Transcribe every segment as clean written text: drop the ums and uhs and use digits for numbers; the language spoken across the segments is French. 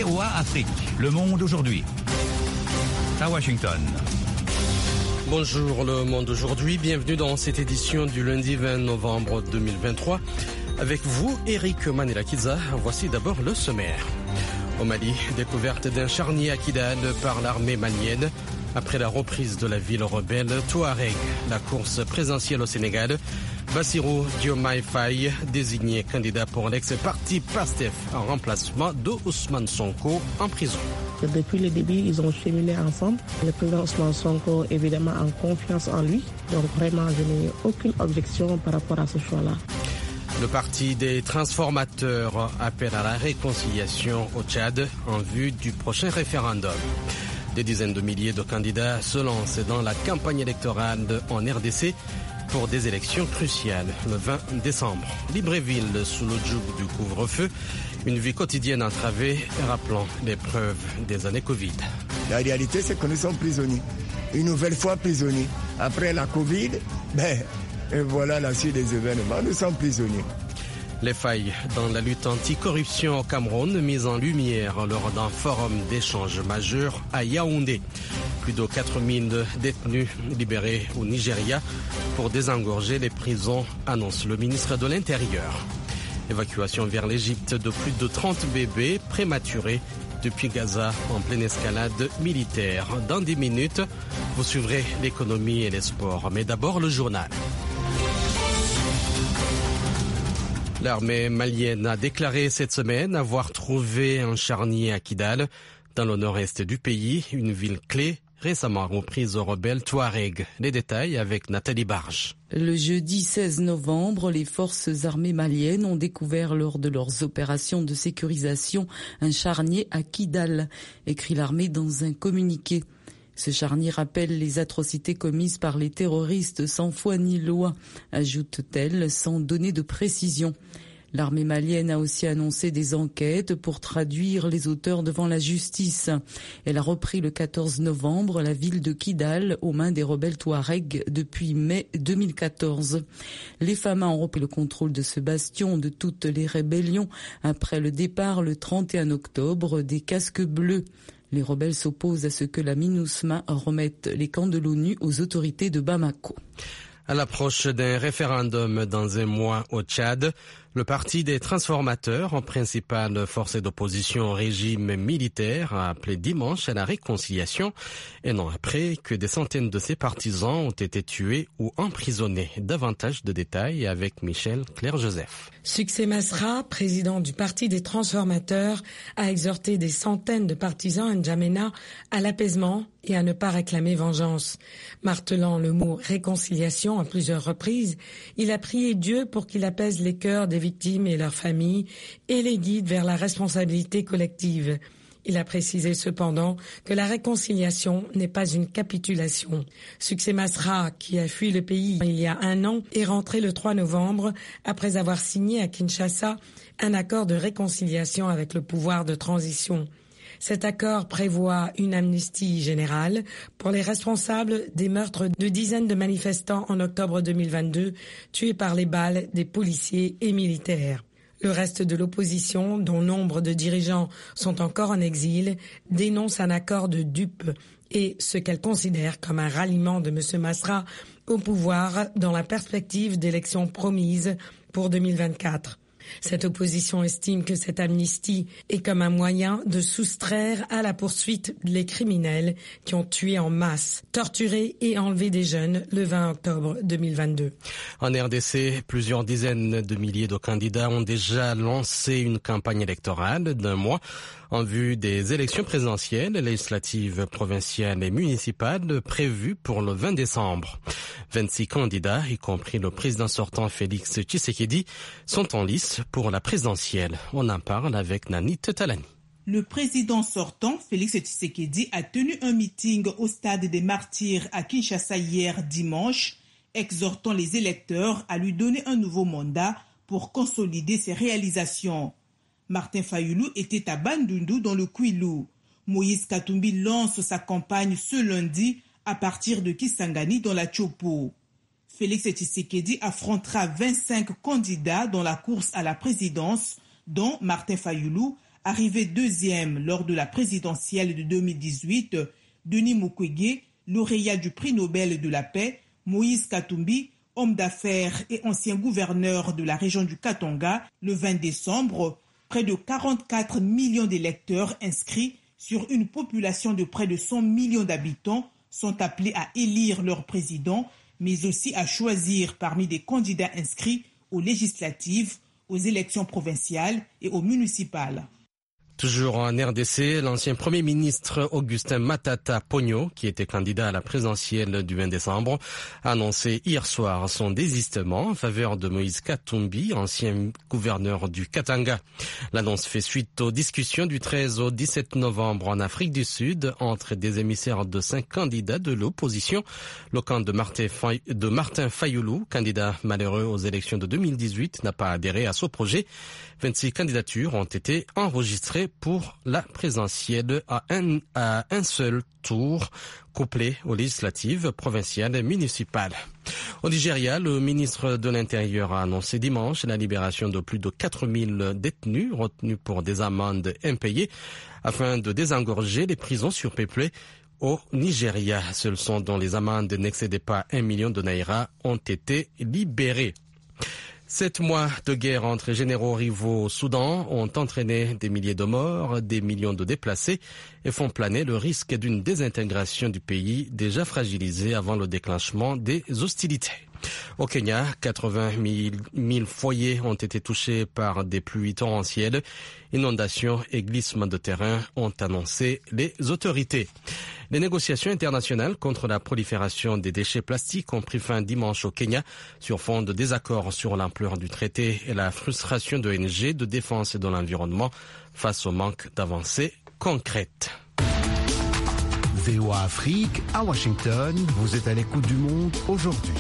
VOA Afrique, le monde aujourd'hui. À Washington. Bonjour le monde aujourd'hui, bienvenue dans cette édition du lundi 20 novembre 2023. Avec vous, Eric Manelakiza, voici d'abord le sommaire. Au Mali, découverte d'un charnier à Kidal par l'armée malienne. Après la reprise de la ville rebelle Touareg, la course présidentielle au Sénégal, Bassirou Diomaye Faye, désigné candidat pour l'ex-parti PASTEF en remplacement de Ousmane Sonko en prison. Depuis le début, ils ont cheminé ensemble. Le président Ousmane Sonko, évidemment, a confiance en lui. Donc vraiment, je n'ai aucune objection par rapport à ce choix-là. Le parti des transformateurs appelle à la réconciliation au Tchad en vue du prochain référendum. Des dizaines de milliers de candidats se lancent dans la campagne électorale en RDC pour des élections cruciales le 20 décembre. Libreville sous le joug du couvre-feu, une vie quotidienne entravée rappelant l'épreuve des années Covid. La réalité, c'est que nous sommes prisonniers. Une nouvelle fois prisonniers. Après la Covid, et voilà la suite des événements, nous sommes prisonniers. Les failles dans la lutte anticorruption au Cameroun mises en lumière lors d'un forum d'échange majeur à Yaoundé. Plus de 4000 détenus libérés au Nigeria pour désengorger les prisons, annonce le ministre de l'Intérieur. Évacuation vers l'Égypte de plus de 30 bébés prématurés depuis Gaza en pleine escalade militaire. Dans 10 minutes, vous suivrez l'économie et les sports. Mais d'abord, le journal. L'armée malienne a déclaré cette semaine avoir trouvé un charnier à Kidal, dans le nord-est du pays, une ville clé récemment reprise aux rebelles Touareg. Les détails avec Nathalie Barge. Le jeudi 16 novembre, les forces armées maliennes ont découvert lors de leurs opérations de sécurisation un charnier à Kidal, écrit l'armée dans un communiqué. Ce charnier rappelle les atrocités commises par les terroristes sans foi ni loi, ajoute-t-elle sans donner de précision. L'armée malienne a aussi annoncé des enquêtes pour traduire les auteurs devant la justice. Elle a repris le 14 novembre la ville de Kidal aux mains des rebelles Touareg depuis mai 2014. Les Fama ont repris le contrôle de ce bastion de toutes les rébellions après le départ le 31 octobre des casques bleus. Les rebelles s'opposent à ce que la MINUSMA remette les camps de l'ONU aux autorités de Bamako. À l'approche d'un référendum dans un mois au Tchad, le parti des transformateurs, en principale force d'opposition au régime militaire, a appelé dimanche à la réconciliation, un an après que des centaines de ses partisans ont été tués ou emprisonnés. Davantage de détails avec Michel Claire-Joseph. Succès Masra, président du parti des transformateurs, a exhorté des centaines de partisans N'Djamena à l'apaisement et à ne pas réclamer vengeance. Martelant le mot réconciliation à plusieurs reprises, il a prié Dieu pour qu'il apaise les cœurs des victimes et leurs familles et les guide vers la responsabilité collective. Il a précisé cependant que la réconciliation n'est pas une capitulation. Succès Masra, qui a fui le pays il y a un an, est rentré le 3 novembre après avoir signé à Kinshasa un accord de réconciliation avec le pouvoir de transition. Cet accord prévoit une amnistie générale pour les responsables des meurtres de dizaines de manifestants en octobre 2022, tués par les balles des policiers et militaires. Le reste de l'opposition, dont nombre de dirigeants sont encore en exil, dénonce un accord de dupes et ce qu'elle considère comme un ralliement de M. Masra au pouvoir dans la perspective d'élections promises pour 2024. Cette opposition estime que cette amnistie est comme un moyen de soustraire à la poursuite les criminels qui ont tué en masse, torturé et enlevé des jeunes le 20 octobre 2022. En RDC, plusieurs dizaines de milliers de candidats ont déjà lancé une campagne électorale d'un mois en vue des élections présidentielles, législatives, provinciales et municipales prévues pour le 20 décembre. 26 candidats, y compris le président sortant Félix Tshisekedi, sont en lice pour la présidentielle. On en parle avec Nanit Talani. Le président sortant, Félix Tshisekedi, a tenu un meeting au stade des Martyrs à Kinshasa hier dimanche, exhortant les électeurs à lui donner un nouveau mandat pour consolider ses réalisations. Martin Fayulu était à Bandundu dans le Kwilu. Moïse Katumbi lance sa campagne ce lundi à partir de Kisangani dans la Chopo. Félix Tshisekedi affrontera 25 candidats dans la course à la présidence, dont Martin Fayulu, Arrivé deuxième lors de la présidentielle de 2018, Denis Mukwege, lauréat du prix Nobel de la paix, Moïse Katumbi, homme d'affaires et ancien gouverneur de la région du Katanga, le 20 décembre, près de 44 millions d'électeurs inscrits sur une population de près de 100 millions d'habitants sont appelés à élire leur président, mais aussi à choisir parmi des candidats inscrits aux législatives, aux élections provinciales et aux municipales. Toujours en RDC, l'ancien Premier ministre Augustin Matata Ponyo, qui était candidat à la présidentielle du 20 décembre, a annoncé hier soir son désistement en faveur de Moïse Katumbi, ancien gouverneur du Katanga. L'annonce fait suite aux discussions du 13 au 17 novembre en Afrique du Sud entre des émissaires de 5 candidats de l'opposition. Le camp de Martin Fayoulou, candidat malheureux aux élections de 2018, n'a pas adhéré à ce projet. 26 candidatures ont été enregistrées pour la présidentielle à un seul tour, couplé aux législatives provinciales et municipales. Au Nigeria, le ministre de l'Intérieur a annoncé dimanche la libération de plus de 4000 détenus retenus pour des amendes impayées afin de désengorger les prisons surpeuplées. Au Nigeria, seuls ceux dont les amendes n'excédaient pas 1 million de naira ont été libérés. 7 mois de guerre entre généraux rivaux au Soudan ont entraîné des milliers de morts, des millions de déplacés et font planer le risque d'une désintégration du pays déjà fragilisé avant le déclenchement des hostilités. Au Kenya, 80 000 foyers ont été touchés par des pluies torrentielles. Inondations et glissements de terrain ont annoncé les autorités. Les négociations internationales contre la prolifération des déchets plastiques ont pris fin dimanche au Kenya sur fond de désaccords sur l'ampleur du traité et la frustration d'ONG de défense de l'environnement face au manque d'avancées concrètes. VOA Afrique, à Washington, vous êtes à l'écoute du monde aujourd'hui.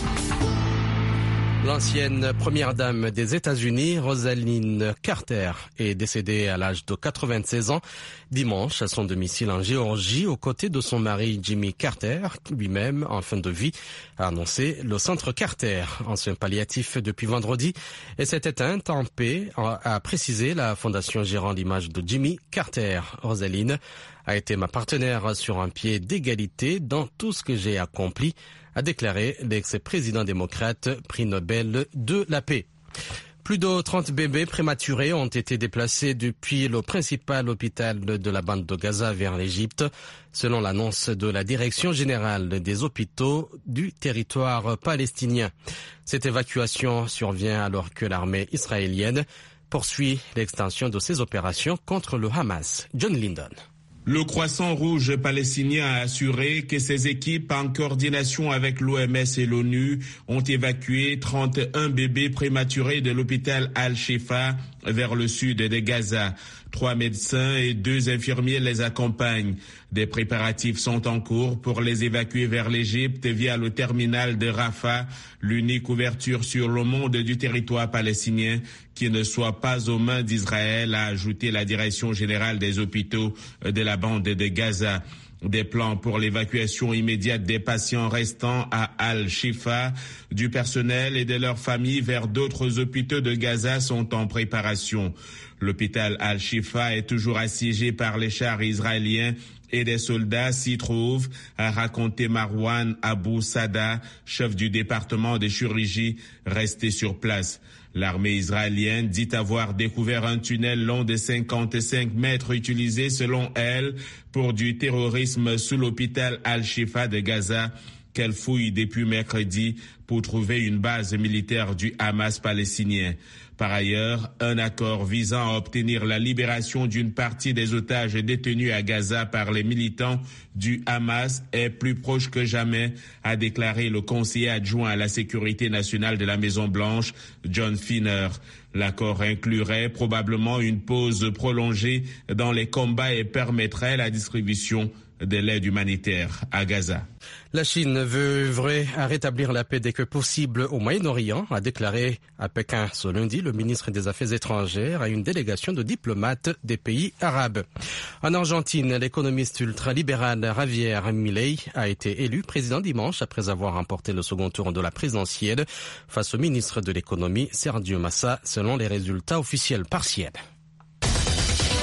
L'ancienne première dame des États-Unis, Rosalynn Carter, est décédée à l'âge de 96 ans dimanche à son domicile en Géorgie aux côtés de son mari Jimmy Carter, lui-même en fin de vie, a annoncé le Centre Carter, ancien palliatif depuis vendredi, et s'est éteinte en paix, a précisé la fondation gérant l'image de Jimmy Carter. Rosalynn a été ma partenaire sur un pied d'égalité dans tout ce que j'ai accompli, a déclaré l'ex-président démocrate, prix Nobel de la paix. Plus de 30 bébés prématurés ont été déplacés depuis le principal hôpital de la bande de Gaza vers l'Égypte, selon l'annonce de la Direction générale des hôpitaux du territoire palestinien. Cette évacuation survient alors que l'armée israélienne poursuit l'extension de ses opérations contre le Hamas. John Lyndon. Le Croissant Rouge palestinien a assuré que ses équipes, en coordination avec l'OMS et l'ONU, ont évacué 31 bébés prématurés de l'hôpital Al-Shifa vers le sud de Gaza. 3 médecins et 2 infirmiers les accompagnent. Des préparatifs sont en cours pour les évacuer vers l'Égypte via le terminal de Rafah, l'unique ouverture sur le monde du territoire palestinien qui ne soit pas aux mains d'Israël, a ajouté la Direction générale des hôpitaux de la bande de Gaza. Des plans pour l'évacuation immédiate des patients restants à Al-Shifa, du personnel et de leurs familles vers d'autres hôpitaux de Gaza sont en préparation. L'hôpital Al-Shifa est toujours assiégé par les chars israéliens et des soldats s'y trouvent, a raconté Marwan Abou Sada, chef du département de chirurgie, resté sur place. L'armée israélienne dit avoir découvert un tunnel long de 55 mètres utilisé, selon elle, pour du terrorisme sous l'hôpital Al-Shifa de Gaza, qu'elle fouille depuis mercredi pour trouver une base militaire du Hamas palestinien. Par ailleurs, un accord visant à obtenir la libération d'une partie des otages détenus à Gaza par les militants du Hamas est plus proche que jamais, a déclaré le conseiller adjoint à la sécurité nationale de la Maison-Blanche, John Finner. L'accord inclurait probablement une pause prolongée dans les combats et permettrait la distribution de l'aide humanitaire à Gaza. La Chine veut œuvrer à rétablir la paix dès que possible au Moyen-Orient, a déclaré à Pékin ce lundi le ministre des Affaires étrangères à une délégation de diplomates des pays arabes. En Argentine, l'économiste ultralibéral Javier Milei a été élu président dimanche après avoir remporté le second tour de la présidentielle face au ministre de l'économie Sergio Massa, selon les résultats officiels partiels.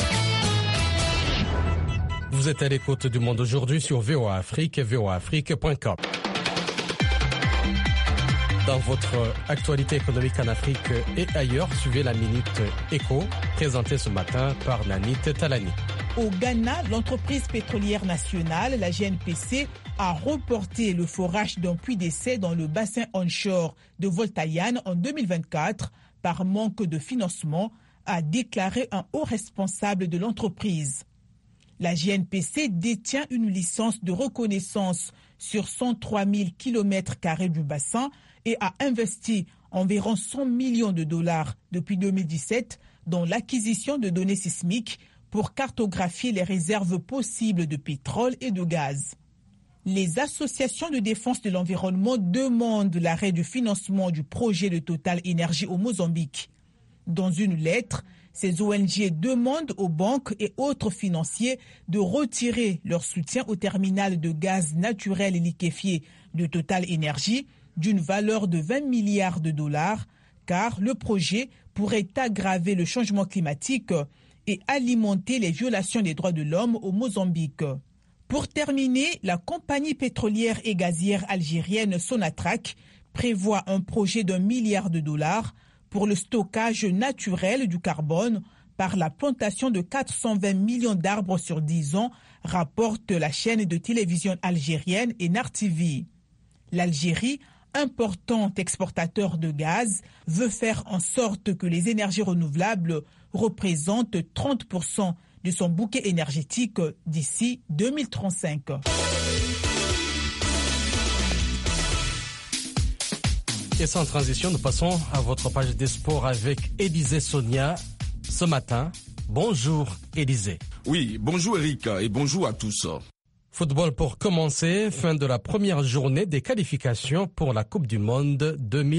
Vous êtes à l'écoute du Monde aujourd'hui sur VOA Afrique et voaafrique.com. Dans votre actualité économique en Afrique et ailleurs, suivez la Minute Éco, présentée ce matin par Nanit Talani. Au Ghana, l'entreprise pétrolière nationale, la GNPC, a reporté le forage d'un puits d'essai dans le bassin onshore de Voltayan en 2024 par manque de financement, a déclaré un haut responsable de l'entreprise. La GNPC détient une licence de reconnaissance sur 103 000 km² du bassin et a investi environ 100 millions de dollars depuis 2017 dans l'acquisition de données sismiques pour cartographier les réserves possibles de pétrole et de gaz. Les associations de défense de l'environnement demandent l'arrêt du financement du projet de Total Énergie au Mozambique. Dans une lettre, ces ONG demandent aux banques et autres financiers de retirer leur soutien au terminal de gaz naturel et liquéfié de Total Énergie d'une valeur de 20 milliards de dollars, car le projet pourrait aggraver le changement climatique et alimenter les violations des droits de l'homme au Mozambique. Pour terminer, la compagnie pétrolière et gazière algérienne Sonatrach prévoit un projet d'1 milliard de dollars pour le stockage naturel du carbone par la plantation de 420 millions d'arbres sur 10 ans, rapporte la chaîne de télévision algérienne Enar TV. L'Algérie, important exportateur de gaz, veut faire en sorte que les énergies renouvelables représentent 30% de son bouquet énergétique d'ici 2035. Et sans transition, nous passons à votre page des sports avec Élisée Sonia ce matin. Bonjour Élisée. Oui, bonjour Eric et bonjour à tous. Football pour commencer, fin de la première journée des qualifications pour la Coupe du Monde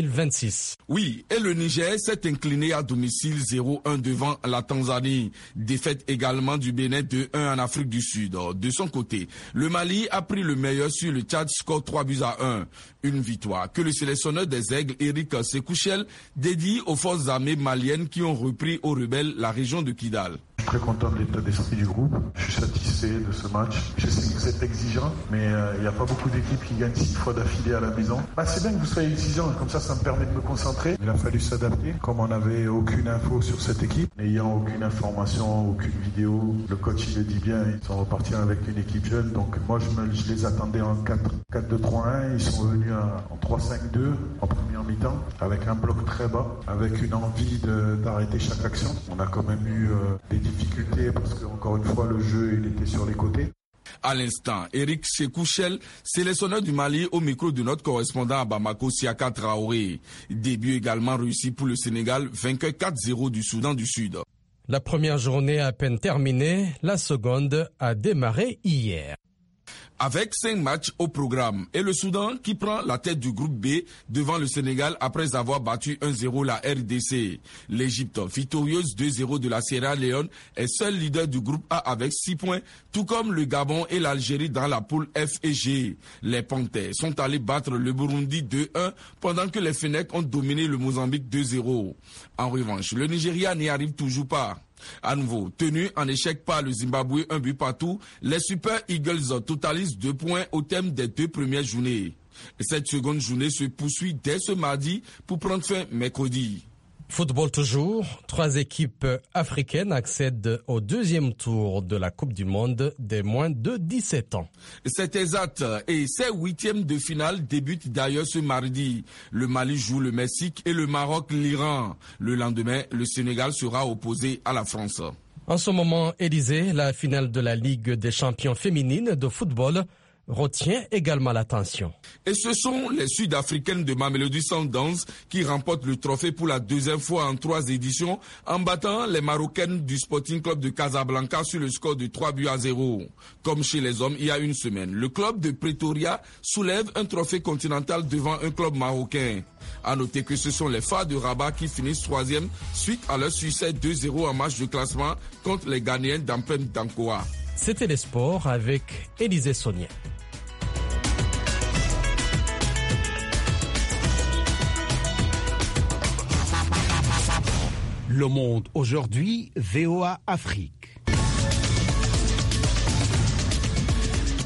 2026. Oui, et le Niger s'est incliné à domicile 0-1 devant la Tanzanie. Défaite également du Bénin 2-1 en Afrique du Sud. De son côté, le Mali a pris le meilleur sur le Tchad, score 3-1. Une victoire que le sélectionneur des Aigles, Eric Sekouchel, dédie aux forces armées maliennes qui ont repris aux rebelles la région de Kidal. Je suis très content de l'état d'esprit du groupe. Je suis satisfait de ce match. Je sais que c'est exigeant, mais il n'y a pas beaucoup d'équipes qui gagnent 6 fois d'affilée à la maison. C'est bien que vous soyez exigeant, comme ça me permet de me concentrer. Il a fallu s'adapter. Comme on n'avait aucune info sur cette équipe, n'ayant aucune information, aucune vidéo, le coach il le dit bien, ils sont repartis avec une équipe jeune. Donc moi je les attendais en 4-2-3-1. Ils sont venus en 3-5-2 en première mi-temps, avec un bloc très bas, avec une envie d'arrêter chaque action. On a quand même eu des difficultés parce que encore une fois le jeu il était sur les côtés. À l'instant, Eric Sekouchel, sélectionneur du Mali au micro de notre correspondant à Bamako, Siaka Traoré. Début également réussi pour le Sénégal, vainqueur 4-0 du Soudan du Sud. La première journée à peine terminée, la seconde a démarré hier. Avec 5 matchs au programme et le Soudan qui prend la tête du groupe B devant le Sénégal après avoir battu 1-0 la RDC. L'Égypte, victorieuse 2-0 de la Sierra Leone, est seul leader du groupe A avec 6 points, tout comme le Gabon et l'Algérie dans la poule F et G. Les Panthères sont allés battre le Burundi 2-1 pendant que les Fennecs ont dominé le Mozambique 2-0. En revanche, le Nigeria n'y arrive toujours pas. À nouveau, tenu en échec par le Zimbabwe 1 but partout, les Super Eagles totalisent 2 points au terme des 2 premières journées. Cette seconde journée se poursuit dès ce mardi pour prendre fin mercredi. Football toujours, 3 équipes africaines accèdent au deuxième tour de la Coupe du Monde des moins de 17 ans. C'est exact et ces 8e de finale débutent d'ailleurs ce mardi. Le Mali joue le Mexique et le Maroc l'Iran. Le lendemain, le Sénégal sera opposé à la France. En ce moment, Élisée, la finale de la Ligue des champions féminines de football retient également l'attention. Et ce sont les Sud-Africaines de Mamelodi Sundowns qui remportent le trophée pour la 2e fois en 3 éditions en battant les Marocaines du Sporting Club de Casablanca sur le score de 3-0. Comme chez les hommes il y a une semaine, le club de Pretoria soulève un trophée continental devant un club marocain. À noter que ce sont les Phares de Rabat qui finissent 3e suite à leur succès 2-0 en match de classement contre les Ghanéens d'Ampem Dankoa. C'était les sports avec Élisée Sonia. Le Monde aujourd'hui, VOA Afrique.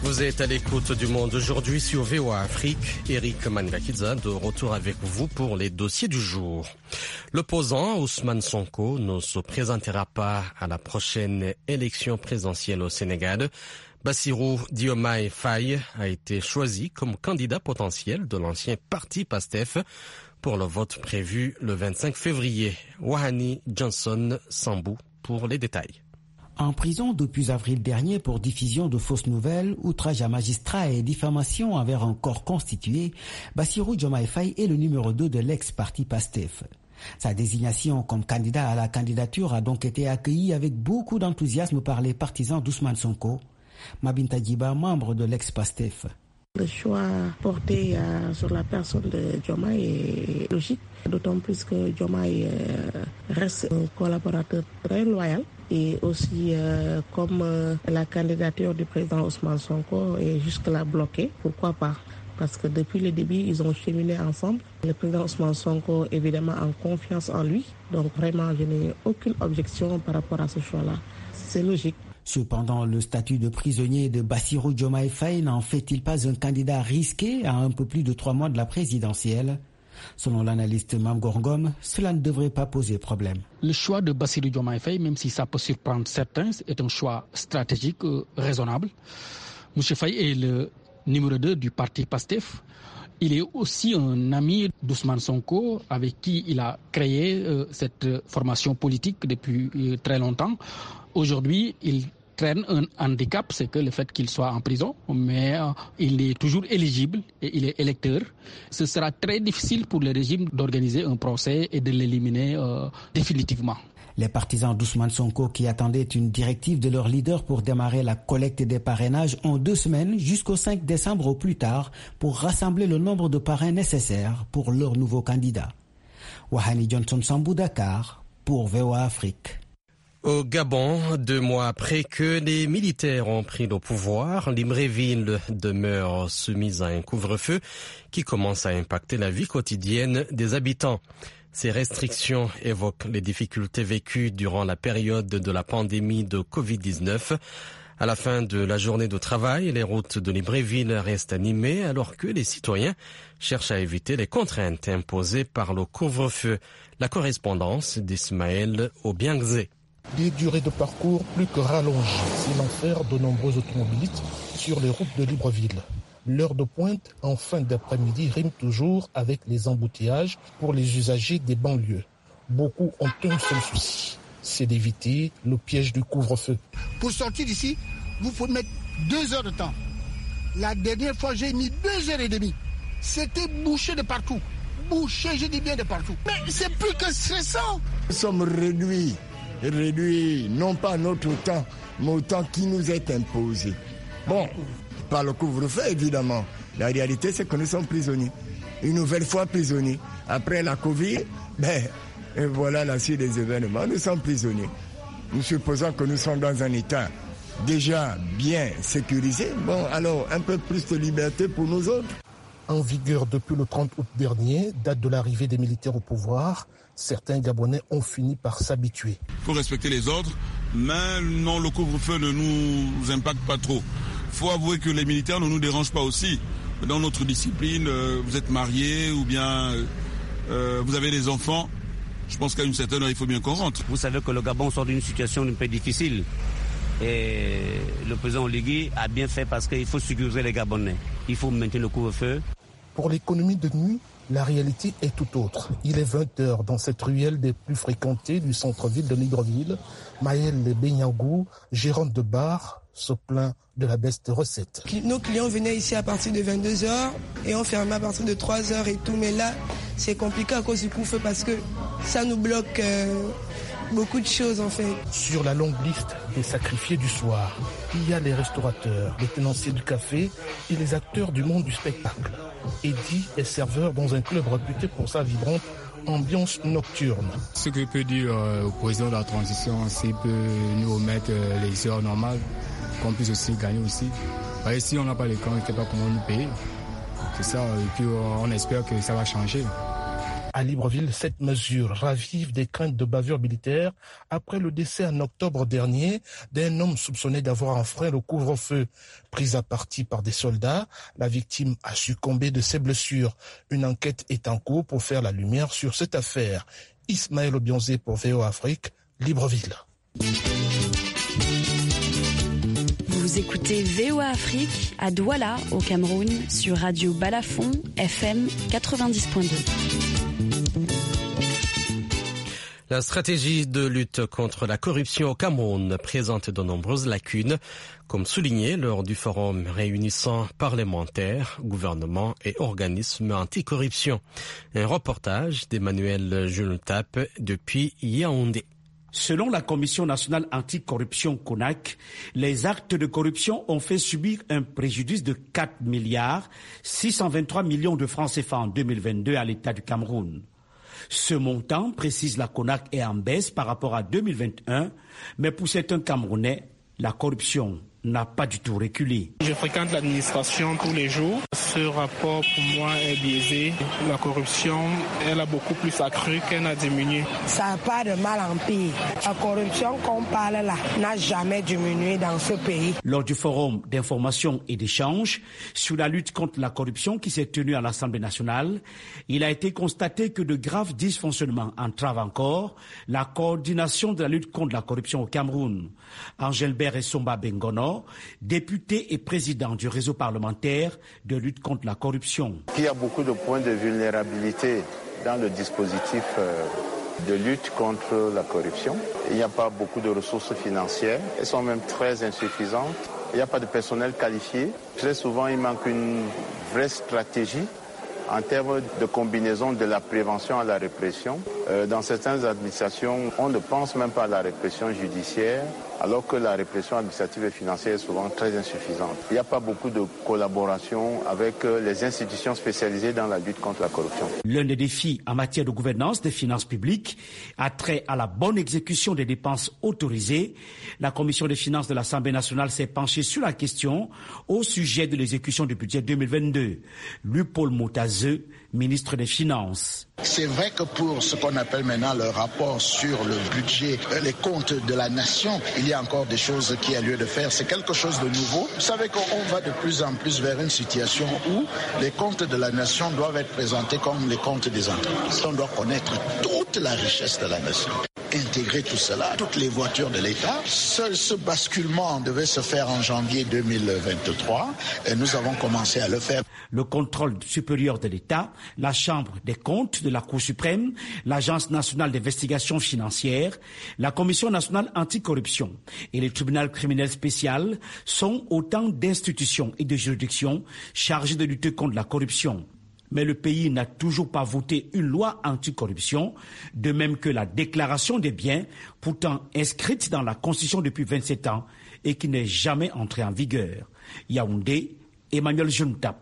Vous êtes à l'écoute du Monde aujourd'hui sur VOA Afrique. Eric Mangakidza de retour avec vous pour les dossiers du jour. L'opposant Ousmane Sonko ne se présentera pas à la prochaine élection présidentielle au Sénégal. Bassirou Diomaye Faye a été choisi comme candidat potentiel de l'ancien parti PASTEF pour le vote prévu le 25 février. Wahani Johnson Sambou pour les détails. En prison depuis avril dernier pour diffusion de fausses nouvelles, outrage à magistrat et diffamation envers un corps constitué, Bassirou Diomaye Faye est le numéro 2 de l'ex-parti PASTEF. Sa désignation comme candidat à la candidature a donc été accueillie avec beaucoup d'enthousiasme par les partisans d'Ousmane Sonko. Mabinta Djiba, membre de l'ex-PASTEF. Le choix porté sur la personne de Diomaye est logique, d'autant plus que Diomaye reste un collaborateur très loyal. Et aussi, comme la candidature du président Ousmane Sonko est jusque-là bloquée, pourquoi pas? Parce que depuis le début, ils ont cheminé ensemble. Le président Ousmane Sonko, évidemment, a confiance en lui. Donc vraiment, je n'ai aucune objection par rapport à ce choix-là. C'est logique. Cependant, le statut de prisonnier de Bassirou Diomaye Faye n'en fait-il pas un candidat risqué à un peu plus de 3 mois de la présidentielle? Selon l'analyste Mam Gorgom, cela ne devrait pas poser problème. Le choix de Bassirou Diomaye Faye, même si ça peut surprendre certains, est un choix stratégique raisonnable. M. Faye est le numéro 2 du parti PASTEF. Il est aussi un ami d'Ousmane Sonko, avec qui il a créé cette formation politique depuis très longtemps. Aujourd'hui, il traîne un handicap, c'est que le fait qu'il soit en prison, mais il est toujours éligible et il est électeur. Ce sera très difficile pour le régime d'organiser un procès et de l'éliminer définitivement. Les partisans d'Ousmane Sonko qui attendaient une directive de leur leader pour démarrer la collecte des parrainages ont 2 semaines jusqu'au 5 décembre au plus tard pour rassembler le nombre de parrains nécessaires pour leur nouveau candidat. Wahani Johnson Sambou, Dakar, pour VOA Afrique. Au Gabon, 2 mois après que les militaires ont pris le pouvoir, Libreville demeure soumise à un couvre-feu qui commence à impacter la vie quotidienne des habitants. Ces restrictions évoquent les difficultés vécues durant la période de la pandémie de Covid-19. À la fin de la journée de travail, les routes de Libreville restent animées alors que les citoyens cherchent à éviter les contraintes imposées par le couvre-feu. La correspondance d'Ismaël Obiangzé. Des durées de parcours plus que rallongées, c'est l'enfer de nombreux automobilistes sur les routes de Libreville. L'heure de pointe en fin d'après-midi rime toujours avec les embouteillages pour les usagers des banlieues. Beaucoup ont un seul souci, c'est d'éviter le piège du couvre-feu. Pour sortir d'ici, vous pouvez mettre 2 heures de temps. La dernière fois, j'ai mis 2 heures et demie. C'était bouché de partout. Bouché, je dis bien de partout. Mais c'est plus que stressant. Nous sommes réduits, non pas notre temps, mais au temps qui nous est imposé. Bon, par le couvre-feu, évidemment. La réalité, c'est que nous sommes prisonniers. Une nouvelle fois prisonniers. Après la Covid, et voilà la suite des événements. Nous sommes prisonniers. Nous supposons que nous sommes dans un état déjà bien sécurisé. Bon, alors, un peu plus de liberté pour nous autres. En vigueur depuis le 30 août dernier, date de l'arrivée des militaires au pouvoir, certains Gabonais ont fini par s'habituer. Il faut respecter les ordres, mais non, le couvre-feu ne nous impacte pas trop. Il faut avouer que les militaires ne nous dérangent pas aussi. Dans notre discipline, vous êtes marié ou bien vous avez des enfants. Je pense qu'à une certaine heure, il faut bien qu'on rentre. Vous savez que le Gabon sort d'une situation un peu difficile. Et le président Oligui a bien fait parce qu'il faut sécuriser les Gabonais. Il faut maintenir le couvre-feu. Pour l'économie de nuit, la réalité est tout autre. Il est 20h dans cette ruelle des plus fréquentées du centre-ville de Libreville. Maëlle Benyangou, gérante de bar, se plaint de la baisse de recettes. Nos clients venaient ici à partir de 22h et on fermait à partir de 3h et tout. Mais là, c'est compliqué à cause du couvre-feu parce que ça nous bloque beaucoup de choses en fait. Sur la longue liste des sacrifiés du soir, il y a les restaurateurs, les tenanciers du café et les acteurs du monde du spectacle. Eddie est serveur dans un club réputé pour sa vibrante ambiance nocturne. Ce que je peux dire au président de la transition, c'est peut nous remettre les heures normales, qu'on puisse aussi gagner aussi. Et si on n'a pas les camps, on ne sait pas comment nous payer. C'est ça, et puis on espère que ça va changer. À Libreville, cette mesure ravive des craintes de bavure militaire après le décès en octobre dernier d'un homme soupçonné d'avoir enfreint le couvre-feu. Prise à partie par des soldats, la victime a succombé de ses blessures. Une enquête est en cours pour faire la lumière sur cette affaire. Ismaël Obionzé pour VOA Afrique, Libreville. Vous écoutez VOA Afrique à Douala, au Cameroun, sur Radio Balafon, FM 90.2. La stratégie de lutte contre la corruption au Cameroun présente de nombreuses lacunes, comme souligné lors du forum réunissant parlementaires, gouvernements et organismes anticorruption. Un reportage d'Emmanuel Juntap depuis Yaoundé. Selon la Commission nationale anticorruption CONAC, les actes de corruption ont fait subir un préjudice de 4 milliards 623 millions de francs CFA en 2022 à l'État du Cameroun. Ce montant, précise la CONAC, est en baisse par rapport à 2021, mais pour certains Camerounais, la corruption n'a pas du tout reculé. Je fréquente l'administration tous les jours. Ce rapport pour moi est biaisé. La corruption, elle a beaucoup plus accru qu'elle n'a diminué. Ça n'a pas de mal en pire. La corruption qu'on parle là n'a jamais diminué dans ce pays. Lors du forum d'information et d'échange sur la lutte contre la corruption qui s'est tenu à l'Assemblée nationale, il a été constaté que de graves dysfonctionnements entravent encore la coordination de la lutte contre la corruption au Cameroun. Angelbert Essomba Bengono, député et président du réseau parlementaire de lutte contre la corruption. Il y a beaucoup de points de vulnérabilité dans le dispositif de lutte contre la corruption. Il n'y a pas beaucoup de ressources financières. Elles sont même très insuffisantes. Il n'y a pas de personnel qualifié. Très souvent, il manque une vraie stratégie en termes de combinaison de la prévention à la répression. Dans certaines administrations, on ne pense même pas à la répression judiciaire, alors que la répression administrative et financière est souvent très insuffisante. Il n'y a pas beaucoup de collaboration avec les institutions spécialisées dans la lutte contre la corruption. L'un des défis en matière de gouvernance des finances publiques a trait à la bonne exécution des dépenses autorisées. La Commission des finances de l'Assemblée nationale s'est penchée sur la question au sujet de l'exécution du budget 2022. Paul Motazeux, ministre des Finances. C'est vrai que pour ce qu'on appelle maintenant le rapport sur le budget, les comptes de la nation, il y a encore des choses qui a lieu de faire. C'est quelque chose de nouveau. Vous savez qu'on va de plus en plus vers une situation où les comptes de la nation doivent être présentés comme les comptes des entreprises. On doit connaître toute la richesse de la nation. Intégrer tout cela, toutes les voitures de l'État. Seul ce basculement devait se faire en janvier 2023 et nous avons commencé à le faire. Le contrôle supérieur de l'État, la Chambre des comptes de la Cour suprême, l'Agence nationale d'investigation financière, la Commission nationale anticorruption et le tribunal criminel spécial sont autant d'institutions et de juridictions chargées de lutter contre la corruption. Mais le pays n'a toujours pas voté une loi anticorruption, de même que la déclaration des biens, pourtant inscrite dans la Constitution depuis 27 ans et qui n'est jamais entrée en vigueur. Yaoundé, Emmanuel Juntap,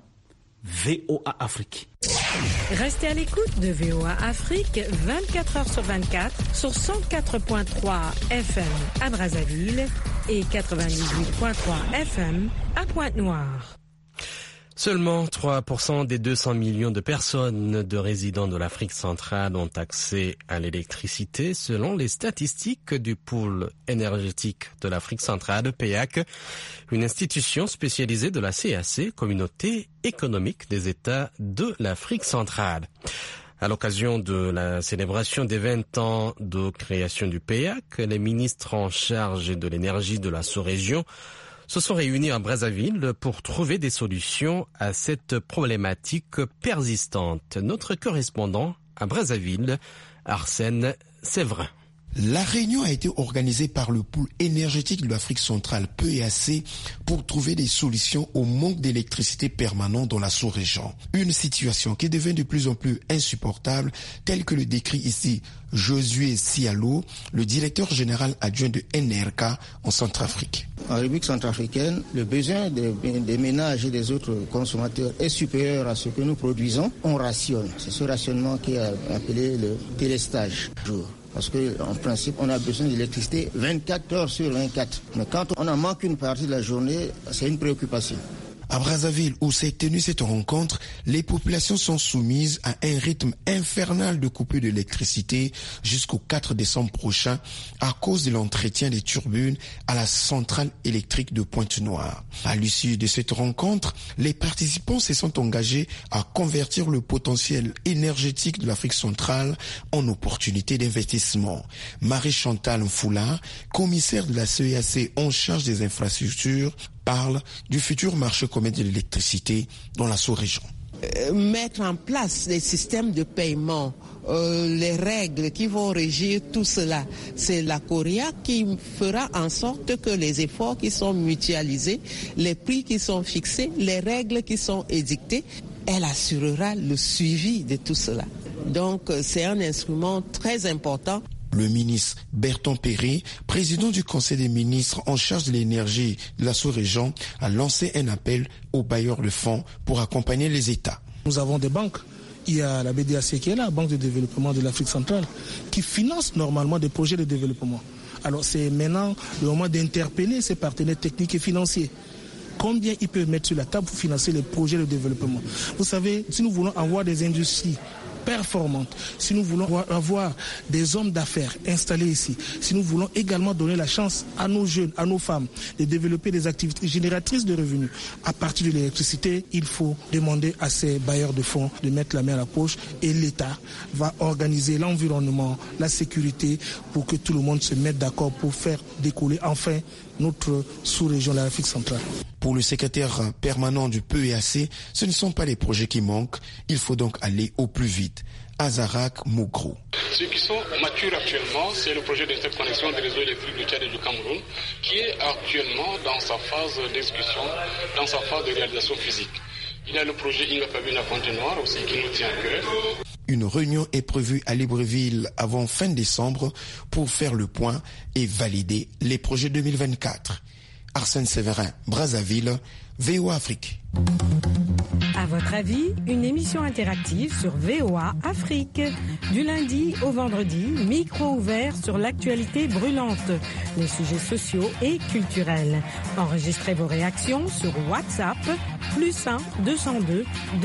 VOA Afrique. Restez à l'écoute de VOA Afrique 24 heures sur 24 sur 104.3 FM à Brazzaville et 98.3 FM à Pointe-Noire. Seulement 3% des 200 millions de personnes de résidents de l'Afrique centrale ont accès à l'électricité selon les statistiques du pôle énergétique de l'Afrique centrale, PEAC, une institution spécialisée de la CAC, Communauté économique des États de l'Afrique centrale. À l'occasion de la célébration des 20 ans de création du PEAC, les ministres en charge de l'énergie de la sous-région se sont réunis à Brazzaville pour trouver des solutions à cette problématique persistante. Notre correspondant à Brazzaville, Arsène Séverin. La réunion a été organisée par le pôle énergétique de l'Afrique centrale, PEAC, pour trouver des solutions au manque d'électricité permanent dans la sous-région. Une situation qui devient de plus en plus insupportable, tel que le décrit ici Josué Sialo, le directeur général adjoint de NRK en Centrafrique. En République centrafricaine, le besoin des ménages et des autres consommateurs est supérieur à ce que nous produisons. On rationne. C'est ce rationnement qui est appelé le délestage. Parce qu'en principe, on a besoin d'électricité 24 heures sur 24. Mais quand on en manque une partie de la journée, c'est une préoccupation. À Brazzaville, où s'est tenue cette rencontre, les populations sont soumises à un rythme infernal de coupure d'électricité jusqu'au 4 décembre prochain à cause de l'entretien des turbines à la centrale électrique de Pointe-Noire. À l'issue de cette rencontre, les participants se sont engagés à convertir le potentiel énergétique de l'Afrique centrale en opportunité d'investissement. Marie-Chantal Mfoula, commissaire de la CEAC en charge des infrastructures, parle du futur marché commun de l'électricité dans la sous-région. Mettre en place des systèmes de paiement, les règles qui vont régir tout cela, c'est la CORIA qui fera en sorte que les efforts qui sont mutualisés, les prix qui sont fixés, les règles qui sont édictées, elle assurera le suivi de tout cela. Donc c'est un instrument très important. Le ministre Berton Perret, président du Conseil des ministres en charge de l'énergie de la sous-région, a lancé un appel aux bailleurs de fonds pour accompagner les États. Nous avons des banques. Il y a la BDAC qui est là, la Banque de développement de l'Afrique centrale, qui finance normalement des projets de développement. Alors c'est maintenant le moment d'interpeller ces partenaires techniques et financiers. Combien ils peuvent mettre sur la table pour financer les projets de développement? Vous savez, si nous voulons avoir des industries performantes, si nous voulons avoir des hommes d'affaires installés ici, si nous voulons également donner la chance à nos jeunes, à nos femmes de développer des activités génératrices de revenus à partir de l'électricité, il faut demander à ces bailleurs de fonds de mettre la main à la poche et l'État va organiser l'environnement, la sécurité pour que tout le monde se mette d'accord pour faire décoller enfin notre sous-région de l'Afrique centrale. Pour le secrétaire permanent du PEAC, ce ne sont pas les projets qui manquent, il faut donc aller au plus vite. Azarak Mougro. Ceux qui sont matures actuellement, c'est le projet d'interconnexion des réseaux électriques du Tchad et du Cameroun, qui est actuellement dans sa phase d'exécution, dans sa phase de réalisation physique. Il y a le projet Ingapabina Pointe-Noire aussi qui nous tient à cœur. Une réunion est prévue à Libreville avant fin décembre pour faire le point et valider les projets 2024. Arsène Séverin, Brazzaville, VOA Afrique. À votre avis, une émission interactive sur VOA Afrique. Du lundi au vendredi, micro ouvert sur l'actualité brûlante, les sujets sociaux et culturels. Enregistrez vos réactions sur WhatsApp, +1 202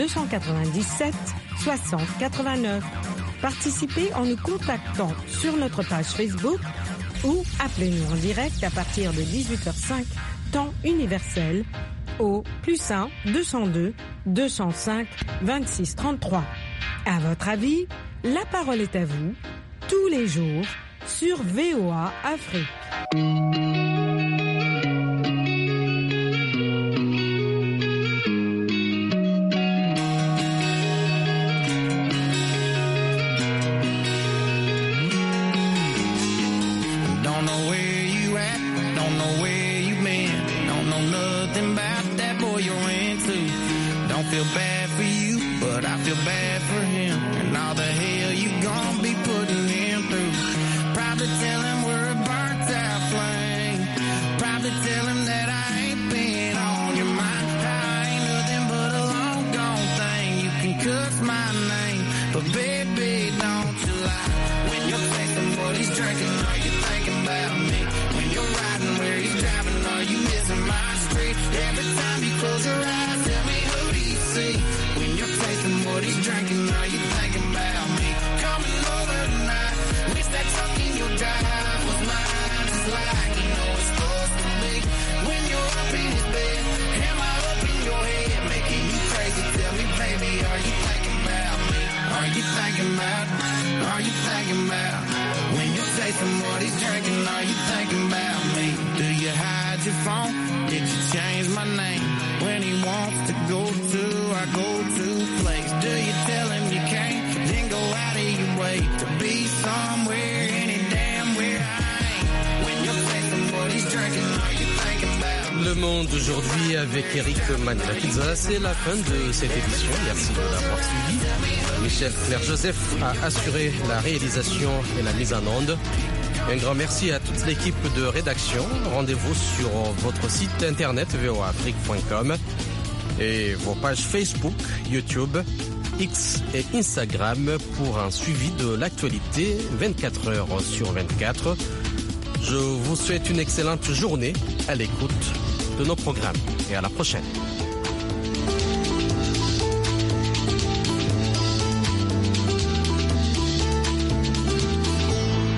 297 60 89. Participez en nous contactant sur notre page Facebook ou appelez-nous en direct à partir de 18h05, temps universel, au +1 202 205 26 33. À votre avis, la parole est à vous, tous les jours, sur VOA Afrique. Feel bad for you, but I feel bad for him and all the hell you gonna be putting him through. Probably tell him we're a burnt out flame. Probably tell him that I ain't been on your mind. I ain't nothing but a long gone thing. You can cuss my name, but baby, don't you lie. When you're tasting what he's drinking, are you thinking about me? When you're riding where he's driving, are you missing my street? Every time you close your eyes, tell me who do you see? When you're tasting what he's drinking, are you thinking about me? Coming over tonight, wish that truck in your drive was mine, just like you know it's supposed to be. When you're up in his bed, am I up in your head, making you crazy? Tell me, baby, are you thinking about me? Are you thinking about? Are you thinking about? When you're tasting what he's drinking, are you thinking about me? Do you hide your phone? Did you change my name? When he wants to go to our go-to place, do you tell him you can't? Then go out of your way to be somewhere, any damn where I ain't. When you're tasting what he's drinking, are you thinking about? Le Monde aujourd'hui avec Eric Manila-Kizza, c'est la fin de cette édition. Merci de l'avoir suivi. Michel Claire-Joseph a assuré la réalisation et la mise en onde. Un grand merci à toute l'équipe de rédaction. Rendez-vous sur votre site internet voaafrique.com et vos pages Facebook, YouTube, X et Instagram pour un suivi de l'actualité 24 heures sur 24. Je vous souhaite une excellente journée à l'écoute de nos programmes et à la prochaine.